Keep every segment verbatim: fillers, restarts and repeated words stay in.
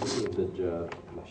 الدجال.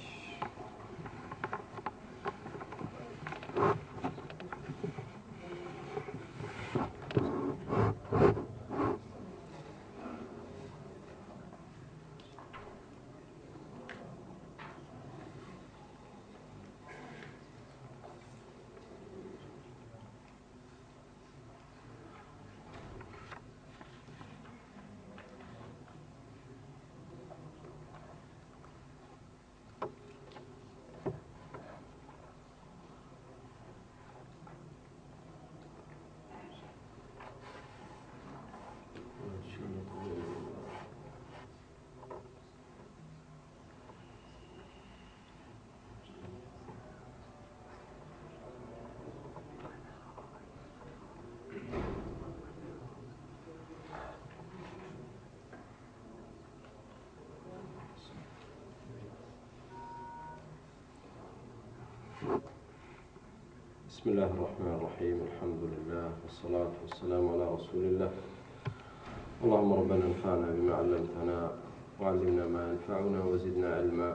بسم الله الرحمن الرحيم. الحمد لله والصلاة والسلام على رسول الله. اللهم ربنا انفعنا بما علمتنا وعلمنا ما ينفعنا وزدنا علما.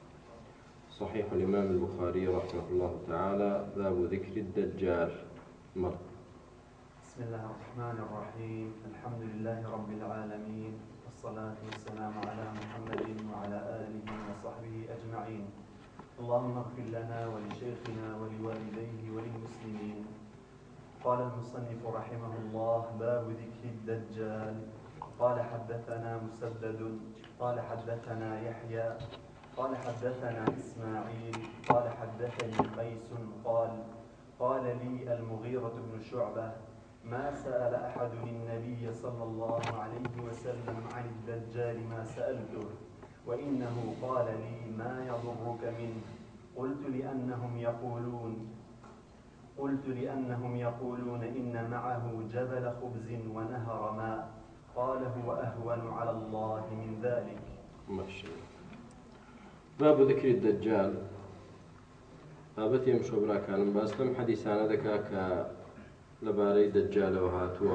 صحيح الإمام البخاري رحمه الله تعالى باب ذكر الدجال. مر. بسم الله الرحمن الرحيم. الحمد لله رب العالمين، والصلاة والسلام على محمد وعلى آله وصحبه أجمعين. اللهم اغفر لنا ولشيخنا ولوالديه وللمسلمين. قال المصنف رحمه الله: باب ذكر الدجال. قال حدثنا مسدد قال حدثنا يحيى قال حدثنا إسماعيل قال حدثني قيس قال قال لي المغيرة بن شعبة: ما سأل أحد النبي صلى الله عليه وسلم عن الدجال ما سألته، وإنه قال لي: ما يضرك منه؟ قلت لأنهم يقولون قلت لأنهم يقولون إن معه جبل خبز ونهر ماء. قال: هو أهون على الله من ذلك. ماشي. باب ذكر الدجال. بابتي مشوبرا كان باسلم حديثانا ذكا ك لباري دجال وهاتوا.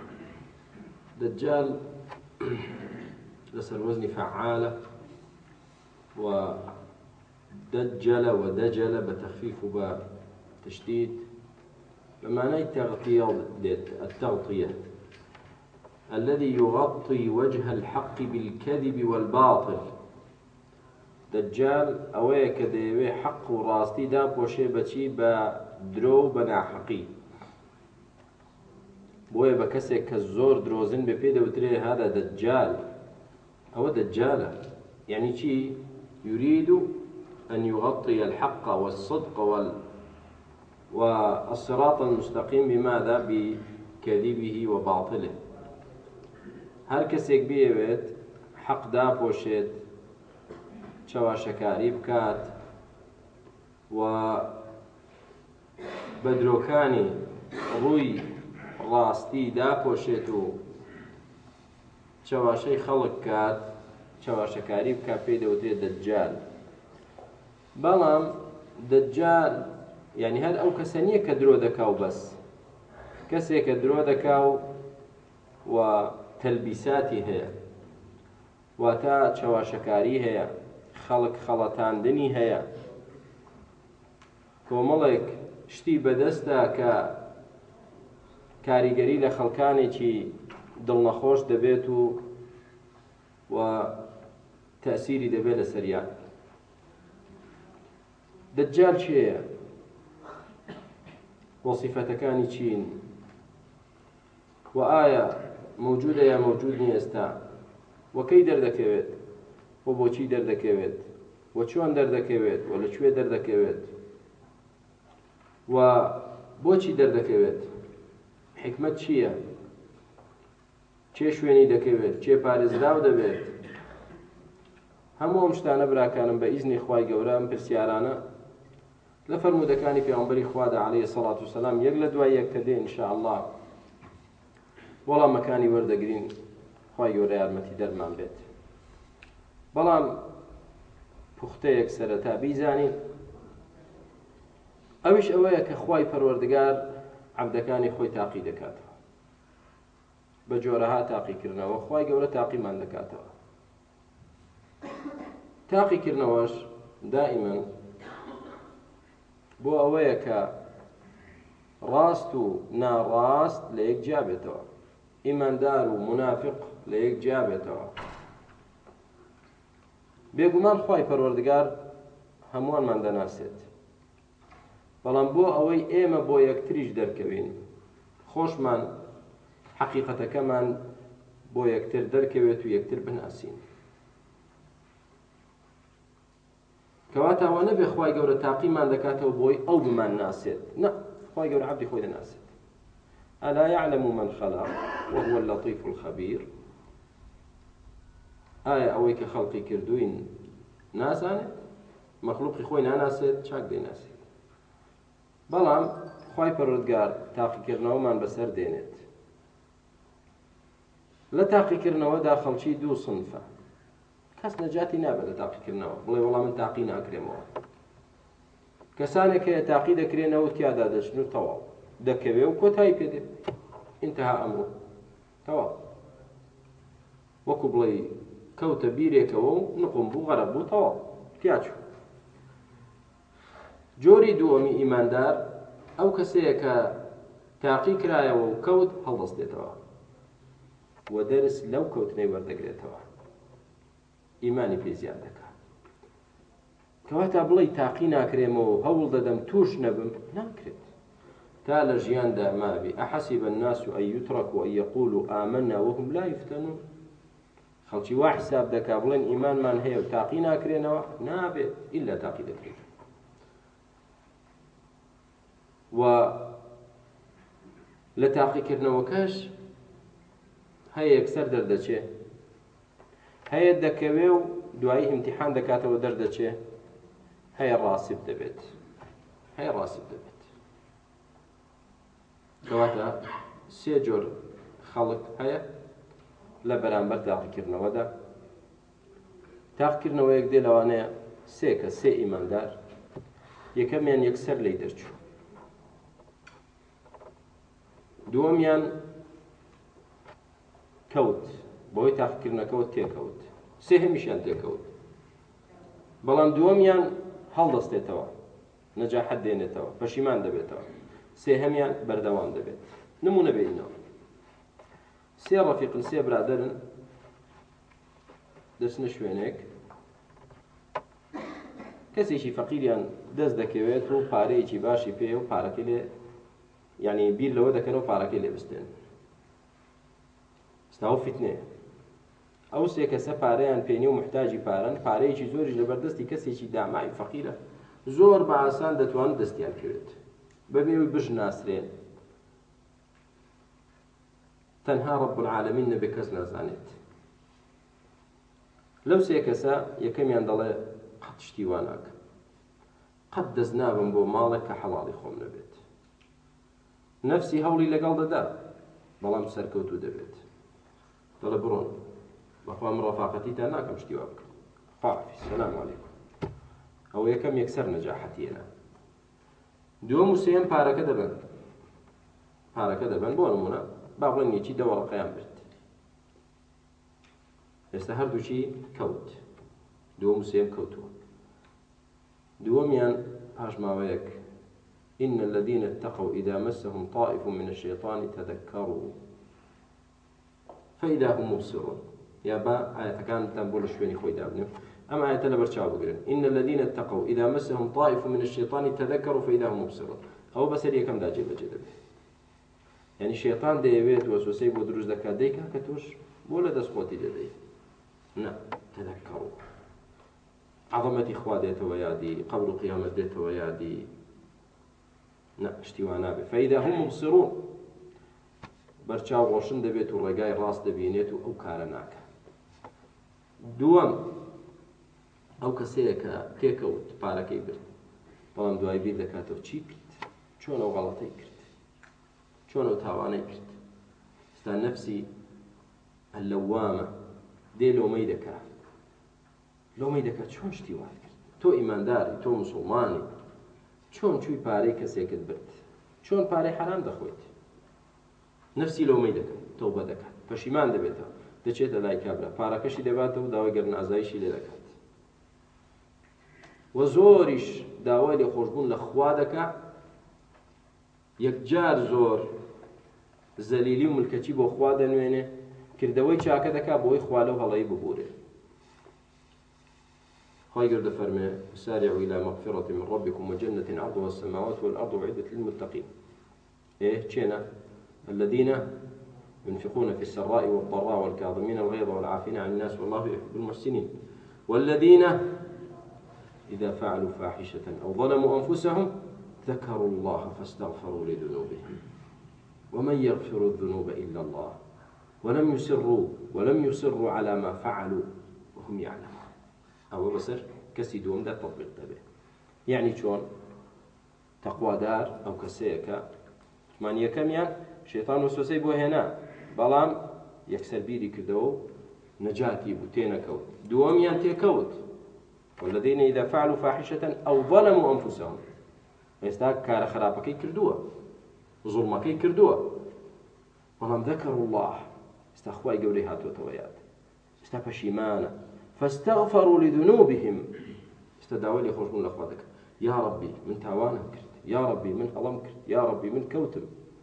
دجال لسر وزن فعالة، ودجل ودجل بتخفيف بتشديد بمعنى التغطية التغطية الذي يغطي وجه الحق بالكذب والباطل. دجال أوي كذبي حق وراستي دا بوشي بچي بدرو بنا حقي بوي بكسي كالزور دروزن ببيدا وتري هذا دجال أو دجالة، يعني شي يريد أن يغطي الحق والصدق وال والصراط المستقيم. بماذا؟ بكذبه وباطله. هر کەسێک بێوێت حەق داپۆشێت، چاواشەکاری بکات و بە درۆکانی ڕووی ڕاستی داپۆشێت و چاواشەی خەڵک کات، چاواشەکاری بکات، پێی دەوترێت دەجال. بەڵام دەجال یعنی هەر ئەو کەسە نییە کە درۆ دەکا و بەس، کەسێک کە درۆ دەکا و تەلبیساتی هەیە، واتە چاواشەکاری هەیە، خەڵک خەڵەتاندنی هەیە، کۆمەڵێک شتی بەدەستە کە کاریگەری لە خەڵکانێکی دڵنەخۆش دەبێت و و تەسیری دەبێت لە سەریان. دەجال چێیە؟ وەصیفەتەکانی چین؟ و ئایا موجودە یا موجود نیە ئێستا؟ وەکەی دەردەکەوێت؟ و بۆچی دەردەکەوێت؟ و چۆن دەردەکەوێت؟ و لەکوێ دەردەکەوێت؟ و بۆچی دەردەکەوێت؟ حکمت چییە؟ چێ شوێنی دەکەوێت؟ چێ پارێزراو دەبێت؟ هەموو ئەم شتانە براکانم بە ئیزنی خوای گەورە ئەم پرسیارانە لە فەرموودەکانی پێغەمبەری خوادا عەلەیهی سەڵات وسەلام یەک لە دوای یەک کە دێ ئینشاءالله وەڵامەکانی وەردەگرین، خوای گەورە یارمەتی دەرمان بێت. بەڵام پوختەیەک سەرەتا بیزانین، ئەویش ئەوەیە کە خوای پەروەردگار عەبدەکانی خۆی تاقی دەکاتەوە، بە جۆرەها تاقیکردنەوە خوای گەورە تاقیمان دەکاتەوە. تاقیکردنەوەش دائیمەن بۆ ئەوەیە کە ڕاست و ناڕاست لە یەک جیا بێتەوە، ئیماندار و منافق لە یەک جیا بێتەوە. بێگومان خوای پەروەردگار هەمووانمان دەناسێت، بەڵام بۆ ئەوەی ئێمە بۆ یەکتریش دەرکەوین، خۆشمان حەقیقەتەکەمان بۆ یەکتر دەرکەوێت و یەکتر بناسین. کەواتە ئەوە نەبێ خوای گەورە تاقیمان دەکاتەوە بۆی ئەو بمان ناسێت، نە، خوای گەورە عەبدی خۆی دەناسێت. ئەلا یعلم من خەلق وهو اللطیف الخەبیر. ئایا ئەوەی کە خەڵقی کردوین نازانێت؟ مەخلوقی خۆی ناناسێت، چاک دەیناسێت. بەڵام خوای پەروەردگار تاقیکردنەوەمان بەسەر دێنێت. لە تاقیکردنەوەدا خەڵکی دوو سنفە، کەس نەجاتی نابێت لە تاقیکردنەوە بڵێ وەڵام من تاقی ناکرێمەوە. کەسانێک هەیە تاقی دەکرێنەوە تیادا دەچن و تەواو دەکەوێ و کۆتایی پێدێ، ئینتەها ئەمڕۆ تەواو، وەکو بڵێ کەوتە بیرێکەوە و نقم بوو غەرەب بوو تەواو تیاچوو. جۆری دووەمی ئیماندار ئەو کەسەیە کە تاقی کرایەوە و کەوت هەڵدەستێتەوە و دەرس لەو کەوتنەی وەردەگرێتەوە، ئیمانی پێ زیاد دەکات. کەواتە بڵێ تاقی ناکرێمەوە و هەوڵ دەدەم توش نەبم، ناکرێت. تا لە ژیاندا مابی ئەحەسیب الناس ئەن یوترەکوا ئەن یەقولوا ئامەنا وهم لا یفتەنون. خەڵکی وا حساب دەکا بڵێن ئیمانمان هەیە و تاقی ناکرێنەوە، نابێت، ئیلا تاقی دەکرێت. و لە تاقیکردنەوەکەش هەیە یەکسەر دەردەچێ، هەیە دەکەوێ و دوایی ئیمتیحان دەکاتەوە دەردەچێ، هەیە ڕاسب دەبێت، هەیە ڕاسب دەبێت. کەواتە سێ جۆر خەڵک هەیە لە بەرامبەر تاقیکردنەوەدا. تاقیکردنەوە یەک دێ لەوانەیە سێ کە سێ ئیماندار یەکەمیان یەکسەر لێی دەرچوو، دووەمیان کەوت بۆی تاقیکردنەکەوت تێکەوت، سێهەمیشیان تێکەوت، بەڵام دووەمیان هەڵدەستێتەوە، نەجاحەت دێنێتەوە، پەشیمان دەبێتەوە، سێهەمیان بەردەوام دەبێت. نمونە بینەوە، سێ ڕەفیقن، سێ برادەرن، دەچنە شوێنێک، کەسێکی فەقیریان دەست دەکەوێت و پارەیەکی باشی پێ و پارەکەی لێ، یعنی بیر لەوە دەکەن و پارەکەی لێ بستێن. ستاو فیتنەیە. ئەو سێ کەسە پارەیان پێنی و محتاجی پارەن، پارەیەکی زۆریش لەبەردەستی کەسێکی دامای فەقیرە، زۆر بە ئاسان دەتوانن دەستیان کرێت بەبێ بژناسرێن. تەنها ڕەب العالەمین نەبێ کەس نازانێت. لەو سێ کەسە یەکەمیان دەڵێ قەت شتی وا ناکەم، قەت دەست نابم بۆ ماڵێک کە حەڵاڵی خۆم نەبێت. نەفسی هەوڵی لەگەڵ دەدا، بەڵام سەرکەوتوو دەبێت. دەڵێ بڕۆن، بەخوا من ڕەفاقەتیتان ناکەم شتی وا بکەم، خواحافیز، سەلام عەلەیکوم. ئەو یەکەم یەکسەر نەجاحەتیەنە. دووەم و سێم پارەکە دەبن، پارەکە دەبن. بۆ نمونە با بڵێن یەکی دە وەرەقەیان برد، ئێستا هەردووچی کەوت، دووەم و سێم کەوتووە. دووەمیان پاش ماوەیەک إن الذين اتقوا إذا مسهم طائف من الشيطان تذكروا فإذا هم مبصرون. يا با آية كانت تنبول شويني خوي دابني، أما آية لبر شاو بقرن إن الذين اتقوا إذا مسهم طائف من الشيطان تذكروا فإذا هم مبصرون. أو بسرية كم دا جيبه جدا به، يعني الشيطان دي يبيت وسوسي بو دروز دكا ديكا كتوش بولا دس خوتي لدي. نعم، تذكروا عظمة إخوة ديتو ويادي، قبر قيامة ديتو ويادي، نعم اشتوانا به. فإذا هم مبصرون بەرچاو ڕۆشن دەبێت و ڕێگای ڕاست دەبینێت و ئەو کارە ناکە. دووەم ئەو کەسەیە کە تێکەوت پارەکەی برد، بەڵام دوای بیر دەکاتەوە چی کرد، چۆن ئەو غەڵەتەی کرد، چۆن ئەو تاوانەی کرد. ستا نەفسی ئەلەوامە دێ لۆمەی دەکا، لۆمەی دەکا چۆن شتی وات کرد، تۆ ئیمانداری، تۆ موسڵمانی، چۆن چووی پارەی کەسێکت برد، چۆن پارەی حرام دەخۆیت. نفسی لۆمەی دەکەن، تەوبە دەکات، پەشیمان دەبێتەوە، دەچێتە لای کابرا، پارەکەشی دەباتەوە و داوای گەرنەئازاییشی لێ دەکات. و زۆریش داوای لێخۆشبوون لە خوا دەکا، یەکجار زۆر زەلیلی و ملکەچی بۆ خوا دەنوێنێ، کردەوەی چاکە دەکا بۆی خوا لەو هەڵەی ببورێ. خی گەورە دەفەرمێ سارعوا إلى مغفرة من ربكم وجنة عرضها السماوات والأرض أعدت للمتقين. إيه چێنە الذين ينفقون في السراء والضراء والكاظمين الغيظ والعافين عن الناس والله يحب المحسنين. والذين إذا فعلوا فاحشة أو ظلموا أنفسهم ذكروا الله فاستغفروا لذنوبهم ومن يغفر الذنوب إلا الله ولم يسروا ولم يصروا على ما فعلوا وهم يعلمون. أو بصر كسي دوم ده تطبيق تبع يعني شون تقوى دار أو كسيك من يكميان شيطان وسوسي بو هنا بلام يكسر بيري كدو نجاتي بوتينا كوت دوم ينتي كوت. والذين إذا فعلوا فاحشة أو ظلموا أنفسهم يستاك كار خرابكي كردوه ظلمكي كردوه ولم ذكروا الله استخواي قولي هاتو تويات استفشيمانا فاستغفروا لذنوبهم استدعوا لي خوش من لخواتك يا ربي من تاوانا كرت يا ربي من هلم كرت يا ربي من كوتم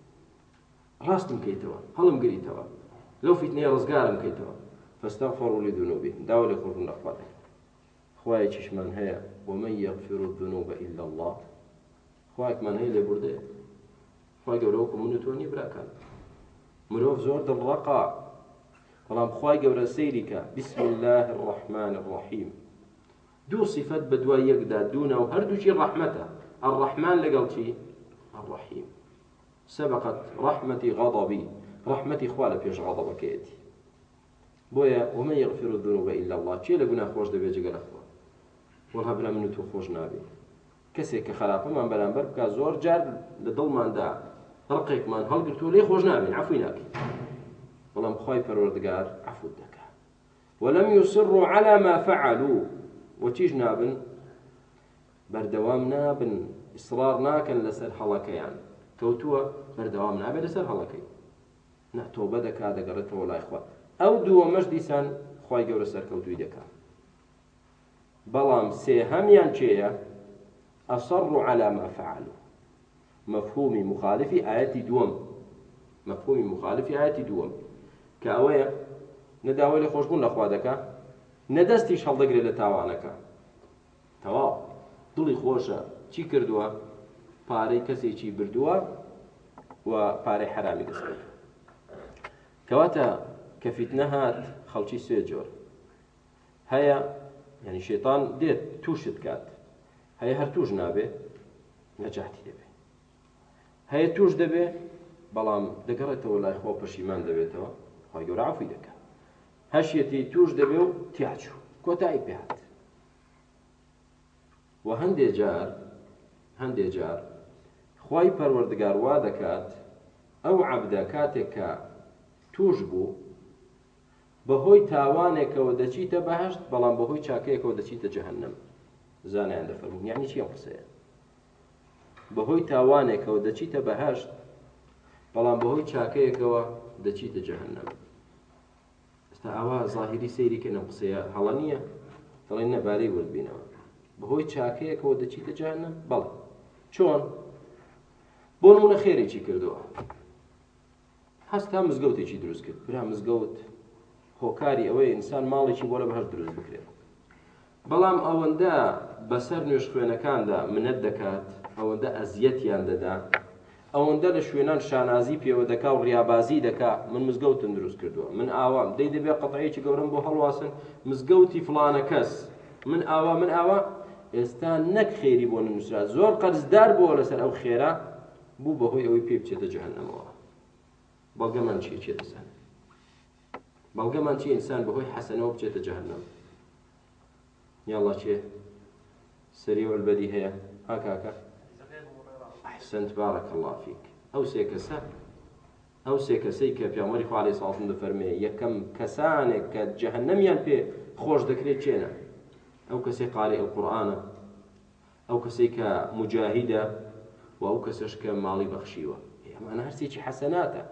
راستم كيتوا هلم قريتوا لو فتني رزقارم كيتوا فاستغفروا لذنوبهم دعوا لي خوش من لخواتك خواي چشمان هيا ومن يغفر الذنوب إلا الله خواك من هي لبرده خواي قولوكم منو توني براكان مروف زور دلرقا بەڵام خوای گەورە سەیریکە بسم الله الرحمن الرحیم دوو صفەت بە دوای یەکدا دوونە و هەردووچی ڕەحمەتە الرحمن لەگەڵ چی الرحیم سبقت رحمەتی غەضەبی ڕەحمەتی خوا لە پێش غەضەبەکەیەتی بۆیە ومن يغفر الذنوب إلا الله چێ لە گوناه خۆش دەبێت جگە لە خوا وەڵها برا من و تۆ خۆش نابێ کەسێک کە خراپەمان بەرامبەر بکات زۆر جار لە دڵماندا ڕقێکمان هەڵگرتووە لێ خۆش نابێن عەفوی ناکەین بەڵام خوای پەروەردگار عەفوت دەکات ولم يصروا على ما فعلوا وچیش نابن بەردەوام نابن ئیسرار ناکەن لەسەر هەڵەکەیان کەوتووە بەردەوام نابێت لەسەر هەڵەکەی نا تۆبە دەکات دەگەڕێتەوە لای خوا ئەو دووەمەش دیسان خوای گەورە سەرکەوتووی دەکات بەڵام سێهەمیان چێیە ئەصروا على ما فعلوا مفهومی مخالفی ئاەتی دووەم مفهومی مخالفی ئاەتی دووەم کە ئەوەیە نەداوای لێ خۆشبوون لە خوا دەکات نەدەستیش هەڵدەگرێت لە تاوانەکە تەواو دڵی خۆشە چی کردووە پارەی کەسێکی بردووە و پارەی حرامی دەستکرد کەواتە کە فیتنە هات خەڵکی سوێ جۆر هەیە یعنی شێتان دێت تووشت کات هەیە هەر توش نابێ نەجاتی دەبێ هەیە توش دەبێ بەڵام دەگەڕێتەوە لای خۆ پەشیمان دەبێتەوە خۆی گەورە عەفوی دەکات هەشیەتی توش دەبێ و تیاچوو کۆتایی پێهات و هەندێک جار هەندێک جار خوای پەروەردگار وا دەکات ئەو عەبدە کاتێک کە توش بوو بەهۆی تاوانێکەوە دەچیتە بەهەشت بەڵام بەهۆی چاکەیەکەوە دەچیتە جەهەنەم زانایان دەفەرمون یعنی چی ئەم قسەیە بەهۆی تاوانێکەوە دەچیتە بەهەشت بەڵام بەهۆی چاکەیەکەوە دەچیتە جەهەنەم ئێستا ئاوا زاهیری سەیریکەن ئەم قسەیە هەڵە نییە دەڵێن نەبارەی وەربینەوە بەهۆی چاکەیەکەوە دەچیتە جەهەنەم بەڵێ چۆن بۆ نمونە خێرێکی کردووە هەستا مزگەوتێکی دروست کرد برا مزگەوت هۆکاری ئەوەیە ئینسان ماڵێکی بۆ لە بەهەشت دروست بکرێت بەڵام ئەوەندە بەسەر نوێژ خوێنەکاندا منەت دەکات ئەوەندە ئەزیەتیان دەدا ئەوەندە لە شوێنان شانازی پێوە دەکا و ڕیابازی دەکا من مزگەوتم دروست کردووە من ئاوام دەی دەبێت قەتعەیەکی گەورەم بۆ هەڵواسن مزگەوتی فڵانە کەس من ئاوا من ئاوا ئێستا نەک خێری بۆ نووسرا زۆر قەرزدار بووە لەسەر ئەو خێرا بوو بەهۆی ئەوەی پێ بچێتە جەهەنەمەوە بەڵگەمان چیە چێتە سەر بەڵگەمان چی ئینسان بەهۆی حەسەنەوە بچێتە جەهەنەم یاڵڵا چێ سەری والبەدی هەیە ها کاکە ئەحسەنت بارەکە الله فیک ئەو سێ کەسە ئەو سێ کەسەی کە پێغەمبەری خوا عەلەیهی سەڵاتو دەفەرمێ یەکەم کەسانێک کە جەهەنەمیان پێ خۆش دەکرێت چێنە ئەو کەسەی قاری القورئانە ئەو کەسەی کە مجاهیدە و ئەو کەسەش کە ماڵی بەخشیوە ئەمانە هەرسێکی حەسەناتە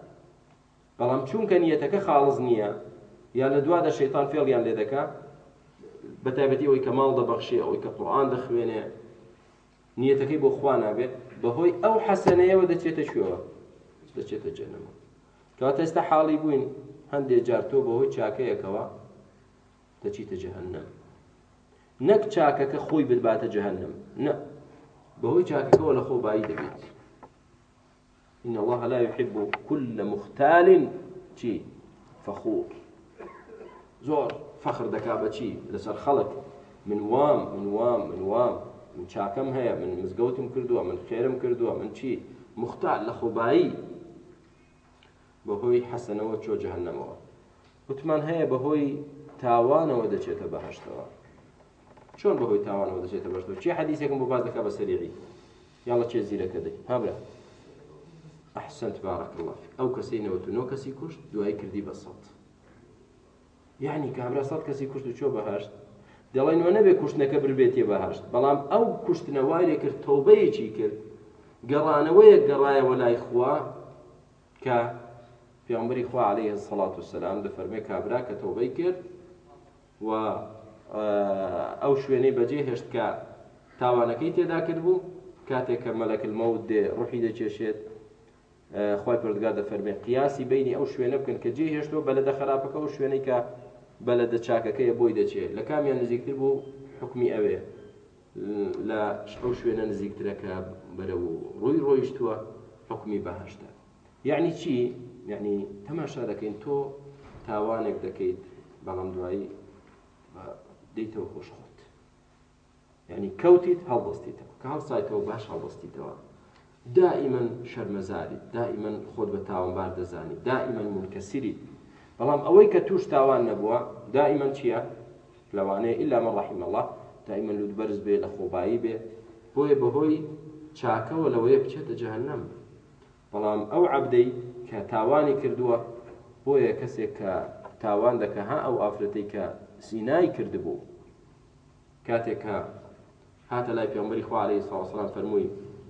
بەڵام چونکە نیەتەکە خاڵز نییە یا لە دوادا شەیطان فێڵیان لێ دەکا بەتایبەتی ئەوەی کە ماڵ دەبەخشێ ئەوەی کە قورئان دەخوێنێ نیەتەکەی بۆ خوا نابێت بەهۆی ئەو حەسەنەیەوە دەچێتە کوێوە دەچێتە جەهەنەمەوە کەواتە ئێستا حاڵی بووین هەندێک جار تۆ بەهۆی چاکەیەکەوە دەچیتە جەهەنەم نەک چاکەکە خۆی بتباتە جەهەنەم نە بەهۆی چاکەکەەوە لە خۆبایی دەبێت إن الله لا يحب كل مختال چی فخور زۆر فەخر دەکا بەچی لەسەر خەڵک من وام من وام من وام من چاکەم هەیە من مزگەوتم کردووە من خێرم کردووە من چی مختال لە خۆبایی بەهۆی حەسەنەوە چۆ جەهەنەمەوە وتمان هەیە بەهۆی تاوانەوە دەچێتە بەهەشتەوە چۆن بەهۆی تاوانەوە دەچێتە بەهەشتەوە چی حەدیثێکم بۆ باز دەکا بە سەریعی یاڵە چێ زیرەکە دەی هابرا ئەحسەنت بارەک الله فیک ئەو کەسەی نەوەت و نۆ کەسی کوشت دوایی کردی بە سەد یعنی کابرا سەد کەسی کوشت و چۆ بەهەشت دەڵێن وە نەبێ کوشتنەکە بربێتێ بەهەشت بەڵام ئەو کوشتنە وای لێ کرد تەوبەیەکی کرد گەڕانەوەیەک گەڕایەوە لای خوا کە پێغەمبەری خوا عەلەیهی سەڵات وسەلام دەفەرمێ کابرا کە تەوبەی کرد و ئەو شوێنەی بەجێ هێشت کە تاوانەکەی تێدا کرد بوو کاتێک کە مەلەکل مەوت دێ ڕوحی دەچێشێت خوای پەروەردگار دەفەرمێ قیاسی بینی ئەو شوێنە بکەن کە جێ هێشتەوە بەلەدە خراپەکە ئەو شوێنەی کە بەلەدە چاکەکەیە بۆی دەچێت لە کامیان نزیکتر بوو حکمی ئەوێ لە ئەو شوێنە نزیکترەکە بەرەو ڕووی ڕۆیشتووە حکمی بەهەشتە یعنی چی؟ یعنی تەماشا دەکەین تۆ تاوانێک دەکەیت بەڵام دوایی دەیتەوە خۆشخۆت یعنی کەوتیت هەڵدەستیتەوە کە هەڵسایتەوە باش هەڵدەستیتەوە دائما شەرمەزاریت دائما خۆت بە تاوانبار دەزانیت دائما منکەسیریت بەڵام ئەوەی کە توش تاوان نەبووە دائما چییە؟ لەوانەیە ئیلا مەن ڕەحیم الله دائما لودبەرز بێ لە خۆبایی بێ بۆیە بەهۆی چاکەوە لەوەیە بچێتە جەهەنەم بەڵام ئەو عەبدەی کە تاوانی کردووە بۆیە کەسێک کە تاوان دەکە ها ئەو ئافرەتەی کە زینای کردبوو کاتێک کە هاتە لای پێغەمبەری خوا عەلەیهی سەڵاتو وەسەلام فەرمووی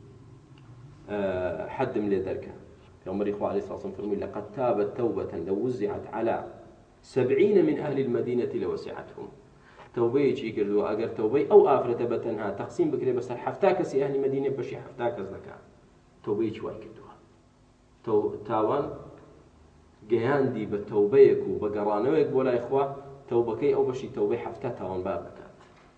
حدم لێ دەرکە پێغەمبەری خوا عەلەیهی سەڵاتو وەسەلام فەرمووی لەقەد تابت تەوبەةً لو وزعت على سبعين من أهل المدينة لوسعتهم تەوبەیەکی کردووە ئەگەر تەوبەی ئەو ئافرەتە بەتەنها تەقسیم بکرێ بەسەر حەفتا کەسی ئەهلی مەدینە بەشی حەفتا کەس دەکات تەوبەیەکی وای کردووە تاوان گەیاندی بە تەوبەیەک و بە گەڕانەوەیەک بۆ لای خوا تەوبەکەی ئەو بەشی تەوبەی حەفتا تاوانبار دەکات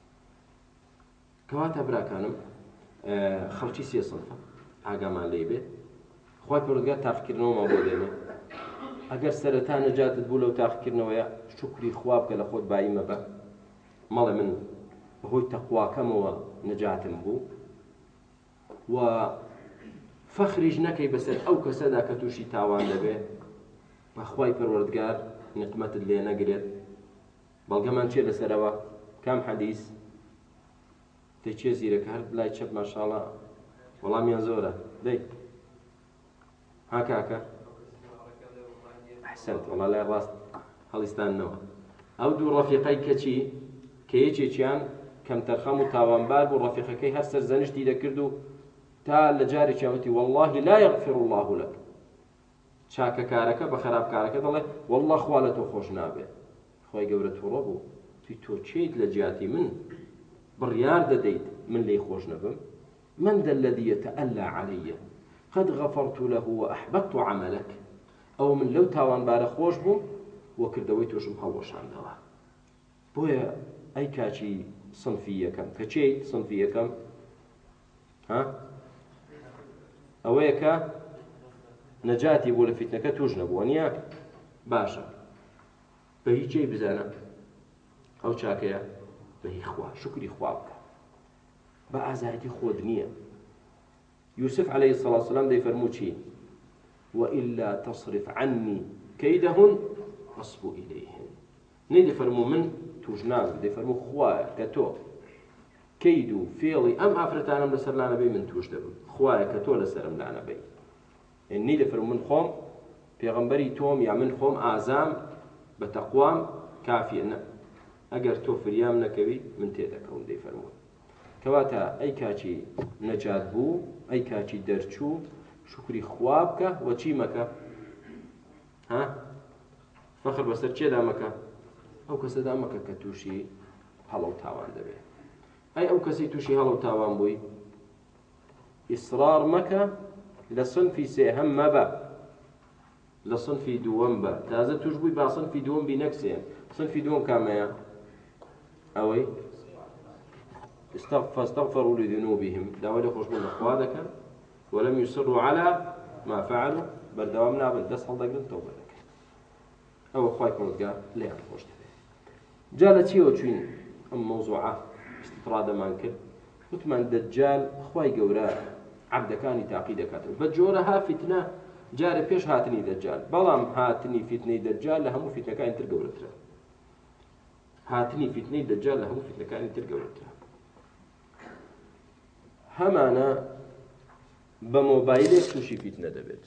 کەواتە براکانم خەڵکی سێ سنفە ئاگامان لێ بێت خوای پەروەردگار تاقیکردنەوەمان بۆ دێنێ ئەگەر سەرەتا نەجاتت بوو لەو تاقیکردنەوەیە شکری خوا بکە لە خۆت بایی مەبە مەڵێ من بەهۆی تەقواکەمەوە نەجاتم بوو و فەخریش نەکەی بەسەر ئەو کەسەدا کە تووشی تاوان دەبێ بەخوای پەروەردگار نقمەتت لێ نەگرێت بەڵگەمان چێ لەسەرەوە کام حەدیث تێچێ زیرەکە هەر لای چەپ ماشاڵڵا وەڵامیان زۆرە دەی ها کاکە ئەحسەنت وەڵا لای ڕاست هەڵیستانەوە ئەو دوو ڕەفیقەی کەچی کە یەکێکیان کەم تەرخەم و تاوانبار بوو ڕەفیقەکەی هەر سەرزەنشتی دەکرد و تا لە جارێکی وتی والله لا يغفر الله لك چاکەکارەکە بە خراپکارەکە دەڵێ والله خوا لە تۆ خۆش نابێت خۆی گەورە تووڕە بوو توی تۆ چیت لە جیاتی من بڕیار دەدەیت من لێی خۆش نەبم من ذا الذي يتألى علي قد غفرت له وأحبطت عملك ئەو من لەو تاوانبارە خۆش بووم وە کردەوەی تۆشم هەڵوەشاندەوە بۆیە ئەی کاچی سنفی یەکەم کە چیت سنفی یەکەم ها ئەوەیە کە نەجاتی بۆ لە فیتنەکە توش نەبووە نییە باشە بە هیچ جێی بزانە ئەو چاکەیە بە هی خوا شکری خوا بکە بە ئازایەتی خۆت نییە یوسف عەلەیهی السەڵاتو وەسەلام دەیفەرموو چی وإلا تصرف عني كيدهن أصب إليهن نيدي فرمو من توجناز دي فرمو خوايا كتو كيدو فيلي أم أفرتانا لسر لانا بي من توج دبم خوايا كتو لسرم لانا بي نيدي فرمو من خوم پیغمبری توم یا من خوم ئازام بە تەقوام کافیە ئەگەر تۆ فریام نەکەوی من تێدەکەون دەی فەرمووی کەواتە ئەی کاچی نەجات بوو ئەی کاچی دەرچوو شکری خوا بکە وە چی مەکە ها فەخر بەسەر چێدا مەکە ئەو کەسەدا مەکە کە تووشی هەڵە و تاوان دەبێت. ئەی ئەو کەسی تووشی هەڵە و تاوان بووی ئیسرار مەکە لە سنفی سێهەم مەبە، لە سنفی دووەم بە. تازە توش بووی با سنفی دووەم بی نەک سێهەم. سنفی دووەم کامەیە؟ ئەوەی فاستغفروا لذنوبهم داوای لە خۆشبوون لە خوا دەکەن ولم يصروا على ما فعلوا بەردەوام نابن دەست هەڵدەگرن تەوبە دەکەن. ئەوە خوای پەروەردگار لێیان خۆش دەبێت. جا لە چیەوە چوین ئەم مەوزوعە استفرادەمان کرد؟ وتمان دەجال خوای گەورە عەبدەکانی تاقی دەکاتەوە بە جۆرەها فیتنە جارە پێش هاتنی دەجال، بەڵام هاتنی فیتنەی دەجال لە هەموو فیتنەکانی تر گەورەترە. هاتنی فیتنەی دەجال لە هەموو فیتنەکانی تر گەورەترە. هەمانە بە مۆبایلێک تووشی فیتنە دەبێت،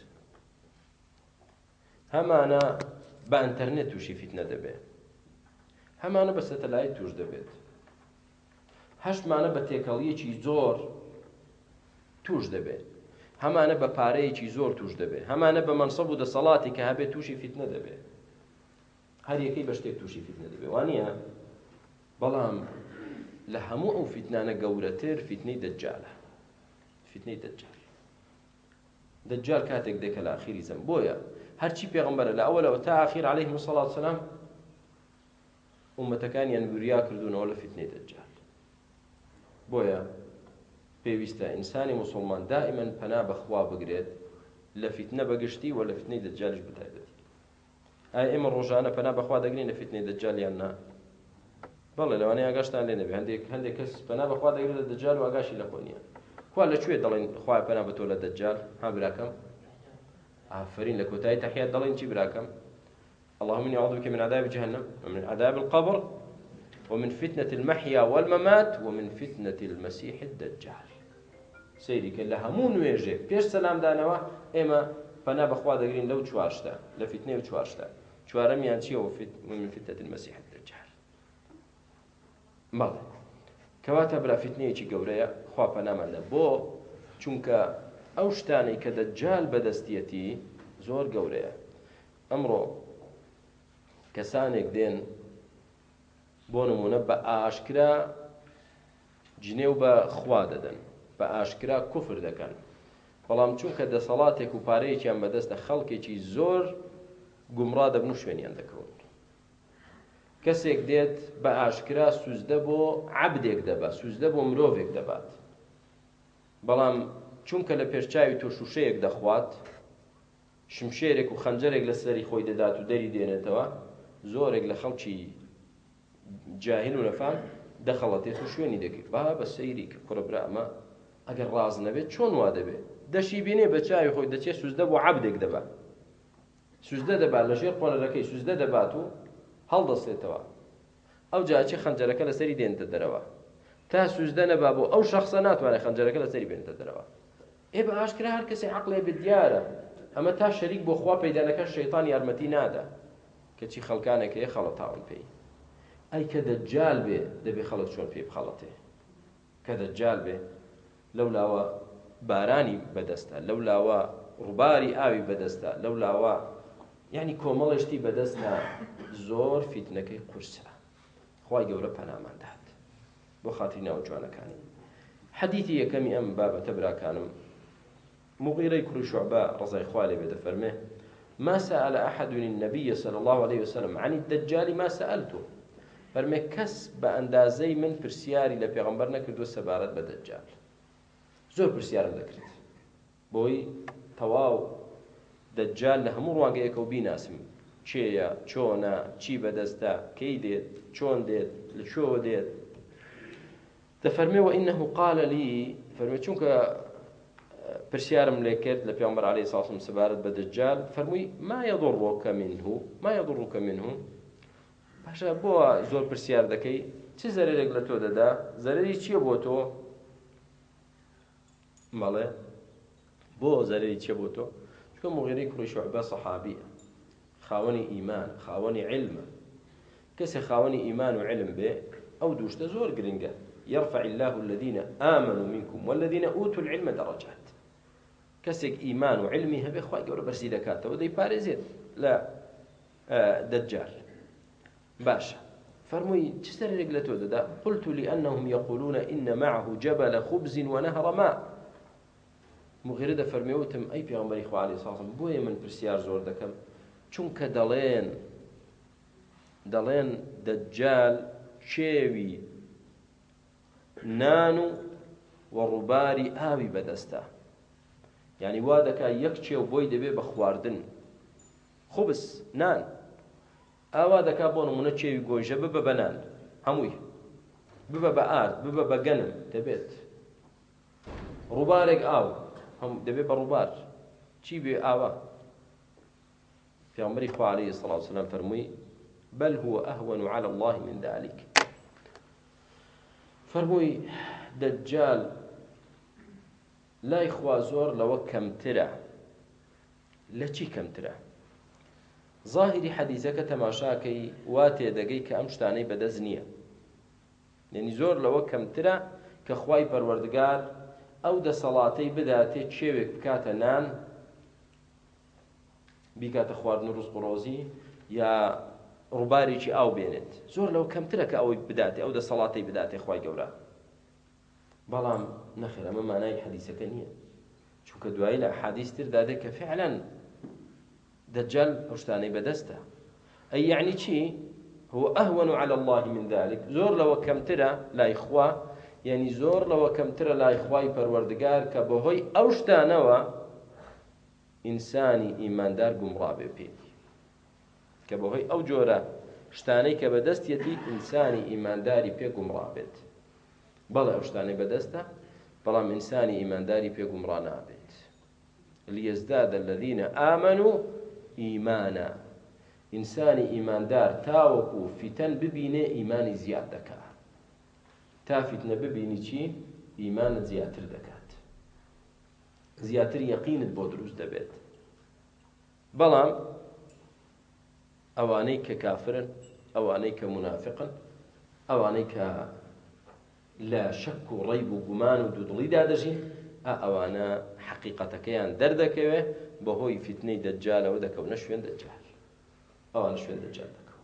هەمانە بە ئینتەرنێت تووشی فیتنە دەبێت، هەمانە بە سەتەلایت توش دەبێت، هەشتمانە بە تێکەڵیەکی زۆر توش دەبێت، هەمانە بە پارەیەکی زۆر توش دەبێت، هەمانە بە مەنسەب و دەسەڵاتی کە هەبێت تووشی فیتنە دەبێت. هەر یەکەی بە شتێک تووشی فیتنە دەبێت، وانییە؟ بەڵام لە هەموو ئەو فیتنانە گەورەتر فیتنەی دەجالە. فیتنەی دەجال دەجال کاتێک دێکە لە ئاخیری زەم. بۆیە هەرچی پێغەمبەرە لە ئەوەلەوە تا ئاخیر عەلەیهیمو السەڵاتو وەسەلام ئومەتەکانیان وریا کردوونەوە لە فیتنەی دەجال. بۆیە پێویستە ئینسانی موسڵمان دائیمەن پەنا بەخوا بگرێت لە فیتنە بەگشتی و لە فیتنەی دەجالیش بتایبەتی. ئایا ئێمە ڕۆژانە پەنا بەخوا دەگرین لە فیتنەی دەجال یان نا؟ بەڵێ لەوانەیە ئاگاشتان لێ نەبێ. هەندێک هەندێک کەس پەنا بەخوا دەگرێت لە دەجال و ئاگاشی لە خۆ نییە. خوا لەکوێ دەڵێن خوای پەنا بە تۆ لە دەجال؟ ها براکەم، ئافرین لە کۆتایی تەحیات دەڵێن چی براکەم؟ اللهم إني أعوذ بك من عذاب جهنم ومن عذاب القبر ومن فتنة المحيا والممات ومن فتنة المسيح الدجال. سيري کە لە هەموو نوێژێک پێش سەلامدانەوە ئێمە پەنا بەخوا دەگرین لەو چوارشتە، لە فیتنەی و چوارشتە. چوارەمیان چییە؟ ومن فتنة المسيح الدجال. بەڵێ کەواتە برا فیتنەیەکی گەورەیە، خوا پەناماندا. بۆ چونکە ئەو شتانەی کە دەجال بەدەستیەتی زۆر گەورەیە. ئەمڕۆ کەسانێک دێن بۆ نمونە بە ئاشکرا جنێو بە خوا دەدەن، بە ئاشکرا کوفر دەکەن، بەڵام چونکە دەسەڵاتێک و پارەیەکیان بەدەستە خەڵکێکی زۆر گومڕا دەبن و شوێنیان دەکەون. کەسێک دێت بە ئاشکرا سوزدە بۆ عەبدێک دەبات، سوزدە بۆ مرۆڤێک دەبات، بەڵام چونکە لە پێشچاوی تۆ شوشەیەک دەخوات، شمشێرێک و خەنجەرێک لەسەری خۆی دەدات و دەری دێنێتەوە، زۆرێک لە خەڵکی جاهل و نەفام دەخەڵەتێت و شوێنی دەگرێت. با بە سەیری کە کوڕە برا ئەمە ئەگەر ڕاز نەبێت چۆن وا دەبێت؟ دەشی بینێ بە چاوی خۆی دەچێت سوزدە بۆ عەبدێک دەبات، سوزدە دەبات لەژێر قۆنەرەکەی سوزدە دەبات و هەڵدەستێتەوە. ئەو جاچی خەنجەرەکە لەسەری دێنتە دەرەوە، تا سوزدە نەبا بۆ ئەو شەخصە ناتوانێت خەنجەرەکە لەسەری بێنێتە دەرەوە. ئێ بە ئاشکرا هەر کەسێ عەقڵێ بدیارە ئەمە تا شەریک بۆ خوا پەیدانەکە شەیطان یارمەتی نادا کەچی خەڵکانێکەیە خەڵەتاون پێی. ئەی کە دەجال بێ دەبێ خەڵک چۆن پێی بخەڵەتێ. کە دەجال بێ لەولاوە بارانی بەدەستە، لەولاوە ڕووباری ئاوی بەدەستە، لەولاوە یعنی کۆمەڵێشتی بەدەستە، زۆر فیتنەکەی قورسە. خوای گەورە پەنامان دات بۆ خاتری ناو جوانەکانی. حەدیثی یەکەمی ئەم بابەتە براکانم، مغیرەی کوڕی شوعبە ڕەزای خوا لێ بێ دەفەرمێ: ما سأل أحد النبي صلى الله عليه وسلم عن الدجال ما سألته. فەرمێ کەس بە ئەندازەی من پرسیاری لە پێغەمبەر نەکردووە سەبارەت بە دەجال. زۆر پرسیارم دەکرێت بۆی تەواو دەجال لە هەموو ڕوانگەیەکە و بیناسم چێیە، چۆنە، چی بەدەستە، کەی دێت، چۆن دێت، لە کوێوە دێت. دەفەرمێ وإنه قال لي، فەرمێ چونکە پرسیارم لێ کرد لە پێغەمبەر عەلەیهی سڵاو وسەلام سەبارەت بە دەجال، فەرمووی ما يضرك منه ما يضرك منه. پاشا بۆ زۆر پرسیار دەکەی؟ چ زەرێرێک لە تۆ دەدا؟ زەرێری چییە بۆ تۆ؟ بەڵێ بۆ زەرێری چییە بۆ تۆ؟ چونکە مغیرەی کوڕی شوعبە سەحابیە، خاوەنی ئیمان، خاوەنی علمە. کەسێک خاوەنی ئیمان و علم بێ ئەو دووشتە زۆر گرنگە. يرفع الله الذين آمنوا منكم والذين أوتوا العلم درجات. کەسێک ئیمان و علمی هەبێ خوای گەورە بەرزی دەکاتەوە، دەیپارێزێت لە دەجال. باشە فرمووی چ سەرێک لە تۆ دەدا؟ قلت لأنهم يقولون إن معه جبل خبز ونهر ماء. مغیرە دەفەرمێوتم ئەی پێغەمبەری خوا عەلەیهی سەڵام بۆیە من پرسیار زۆر دەکەم، چونکە دەڵێن دەڵێن دەجال چێوی نان و ڕووباری ئاوی بەدەستە، یعنی وا دەکا یەک چێو بۆی دەبێ بە خواردن، خوبس نان، ئاوا دەکا بۆ نمونە چێوی گۆژە ببە بە نان هەمووی، ببە بە ئارد، ببە بە گەنم دەبێت، ڕووبارێک ئاو هەم دەبێت بە ڕووبار، چی بێ ئاوا. پێغەمبەری خوا عەلەیهی سەڵاتو وەسەلام فەرمووی بل هو أهون على الله من ذلك. فەرمووی دەجال لای خوا زۆر لەوە کەمترە. لە چی کەمترە؟ ظاهری حەدیثەکە تەماشاکەی وا تێدەگەی کە ئەم شتانەی بەدەست نییە، یعنی زۆر لەوە کەمترە کە خوای پەروەردگار ئەو دەسەڵاتەی بداتێ چێوێک بکاتە نان بیکاتە خواردن و ڕزق و ڕۆزی یا ڕووبارێکی ئاو بێنێت، زۆر لەوە کەمترە کە ئەوەی بداتێ، ئەو دەسەڵاتەی بداتێ خوای گەورە. بەڵام نەخێر ئەمە مانای حەدیثەکە نییە، چونکە دوایی لە ئەحادیث تر دادێت کە فعلاً دەجال ئەو شتانەی بەدەستە. ئەی یعنی چی؟ هو أهون على الله من ذلك، زۆر لەوە کەمترە لای خوا، یعنی زۆر لەوە کەمترە لای خوای پەروەردگار کە بەهۆی ئەو شتانەوە ئینسانی ئیماندار گومڕا بێ پێی، کە بەهۆی ئەو جۆرە شتانەی کە بەدەستیەتی ئینسانی ئیمانداری پێ گومڕا بێت. بەڵێ ئەو شتانەی بەدەستە، بەڵام ئینسانی ئیمانداری پێ گومڕا نابێت. ليزداد الذين آمنوا إيمانا، ئینسانی ئیماندار تاوەکو فیتەن ببینێ ئیمانی زیاد دەکات، تا فیتنە ببینی چی؟ ئیمانت زیاتر دەکات، زیاتر یەقینت بۆ دروست دەبێت. بەڵام ئەوانەی کە کافرن، ئەوانەی کە منافقن، ئەوانەی کە لە شەک و ڕەیب و گومان و دوودڵیدا دەژین، ئەوانە حەقیقەتەکەیان دەردەکەوێ بەهۆی فیتنەی دەجالەوە دەکەونە شوێن دەجال، ئەوانە شوێن دەجال دەکەون.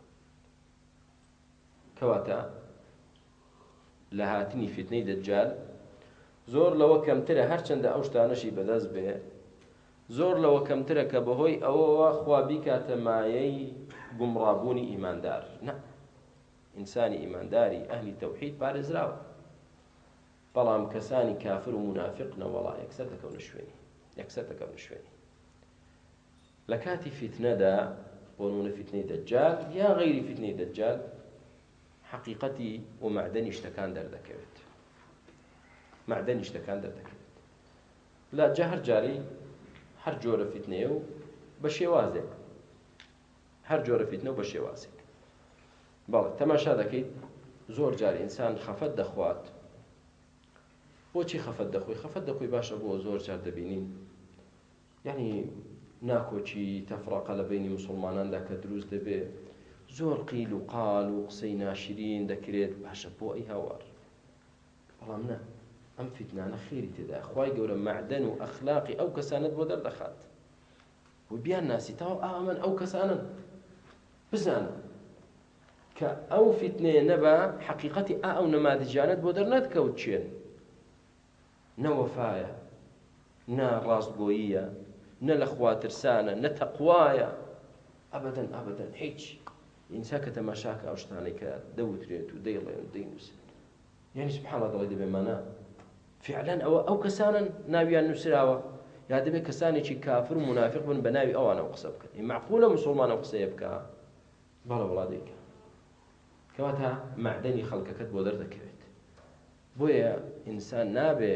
کەواتە لە هاتنی فیتنەی دەجال زۆر لەوە کەمترە، هەرچەندە ئەو شتانەشی بەدەست بێ، زۆر لەوە کەمترە کە بەهۆی ئەوەوە خوا بیکاتە مایەی گومڕابوونی ئیماندار. نە، ئینسانی ئیمانداری ئەهلی تەوحید پارێزراوە، بەڵام کەسانی کافر و منافقنە وەڵا یەکسەر دەکەونە شوێنی، یەکسەر دەکەونە شوێنی. لە کاتی فیتنەدا، بۆ نمونە فیتنەی دەجال یا غەیری فیتنەی دەجال، حەقیقەتی و مەعدەنی شتەکان دەردەکەوێت، مەعدەنی شتەکان دەردەکەوێت. لە جا هەر جارەی هەر جۆرە فیتنەیە و بە شێوازێک، هەر جۆرە فیتنە و بە شێوازێک. بەڵێ تەماشا دەکەیت زۆر جار ئینسان خەفەت دەخوات. بۆچی خەفەت دەخۆی؟ خەفەت دەخۆی باشە بۆ زۆر جار دەبینین، یعنی ناکۆچی تەفڕەقە لە بینی موسڵماناندا کە دروست دەبێ، زۆر قیل و قال و قسەی ناشرین دەکرێت، باشە بۆ ئەی هاوار. بەڵام نە، ئەم فیتنانە خێری تێدا، خوای گەورە مەعدەن و ئەخلاقی ئەو کەسانت بۆ دەردەخات و بیان ناسیتەوە ئامن ئەو کەسانن، بزانن کە ئەو فیتنەیە نەبا حەقیقەتی ئەو نەمادەجانت بۆ دەرنەتکەوت چێن، نە وەفایە، نە ڕاستگۆییە، نە لە خواترسانە، نە تەقوایە، ئەبەدەن ئەبەدەن هیچ. ئینسان کە تەماشاکە ئەو شتانەی کە دەوترێت و دەیڵێن و دەینووسن، یعنی سبحان الله دەڵێ دەبێ مانە فعلا ئەوە ئەو کەسانن ناویان نووسراوە، یا دەبێت کەسانێکی کافر و منافق بن بە ناوی ئەوانەوە قسە بکەن. معقولە موسڵمانە قسەیە بکە؟ بەڵێ وڵا دەیکە. کەواتە مەعدەنی خەڵکەکەت بۆ دەردەکەوێت. بۆیە ئینسان نابێ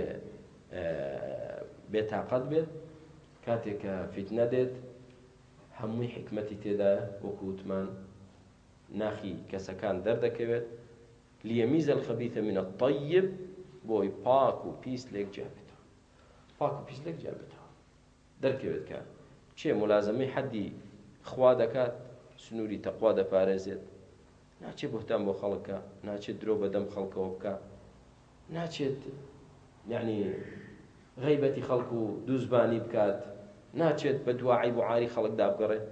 بێتاقەت بێت کاتێک کە فیتنە دێت، هەمووی حکمەتی تێدایە، وەکو وتمان ناخی کەسەکان دەردەکەوێت. لیەمیزە الخەبیثە من الطەیب، بۆی پاک و پیس لێک جیابێتەوە، پاک و پیس لێک جیابێتەوە دەرکەوێت کە چێ مولازمەی حەدی خوا دەکات، سنووری تەقوا دەپارێزێت، ناچێت بۆتان بۆ خەڵکە، ناچێت درۆ بەدەم خەڵکەوە بکە، ناچێت یعنی غەیبەتی خەڵک و دووزبانی بکات، ناچێت بە دواعی بۆ عاری خەڵکدا بگەڕێت،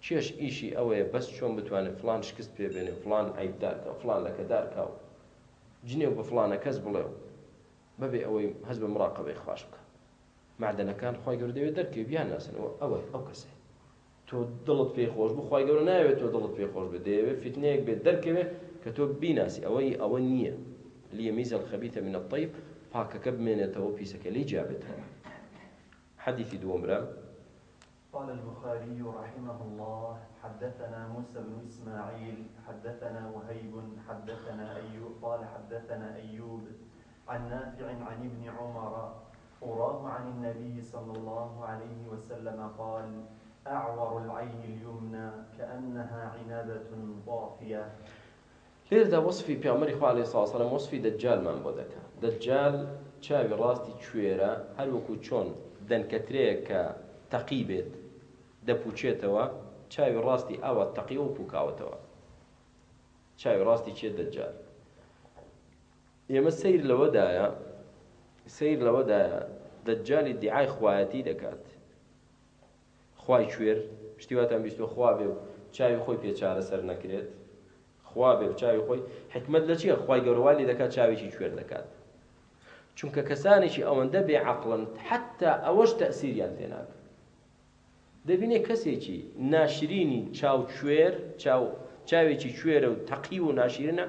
چێش ئیشی ئەوەیە بەس چۆن بتوانێت فلان شکست پێ بێنێ فلان عیبدارکە فلان لەکەدارکە و جنێو بە فلانە کەس بڵێ و بەبێ ئەوەی هەز بە مراقبەی خوش بکە. معدەنەکان خی گەورە دەوێت دەرکەوێت بیان ناسنەوە ئەوە ئەو کەسێ تۆ دڵت پێی خۆش بوو خی گەورە ناوێت تۆ دڵت پێی خۆش بێت دەیەوێت فتنەیەک بێت دەرکەوێت کە تۆ بیناسی ئەوەی ئەوە نییە لیەمیزە الخەبیثە من الطیب پاکەکە بمێنێتەوە پیسەکە لی جابێتەوە. حديث دومرة. قال البخاري رحمه الله حدثنا موسى بن إسماعيل حدثنا وهيب حدثنا أيوب قال حدثنا أيوب عن نافع عن ابن عمر أراه عن النبي صلى الله عليه وسلم قال أعور العين اليمنى كأنها عنبة طافية. لێردا وەصفی پێغەمبەری خوا عەلەیهی سڵاو وسەلام وەصفی دەجالمان بۆ دەکات. دەجال چاوی ڕاستی کوێرە هەر وەکو چۆن دەنکەترەیە کە تەقی بێت دەپوچێتەوە چاوی ڕاستی ئاوا تەقیەوە پوکاوەتەوە. چاوی ڕاستی چێت دەجال. ئێمە سەیر لەوەدایە سەیر لەوەدایە دەجال ئیدعای خوایەتی دەکات. خوای کوێر شتی واتان بیستوە خوا بێ و چاوی خۆی پێ چارەسەر نەکرێت. خوا بێ چاوی خۆی حکمت لە چییە؟ خوای گەورە وا لێ دەکات چاوێکی کوێر دەکات. چونکە کەسانێکی ئەوەندە بێعەقڵن حتا ئەوەش تەئسیریان تێ ناکات. دەبینێ کەسێکی ناشرینی چاو کوێر چاو چاوێکی کوێرە و تەقی و ناشرینە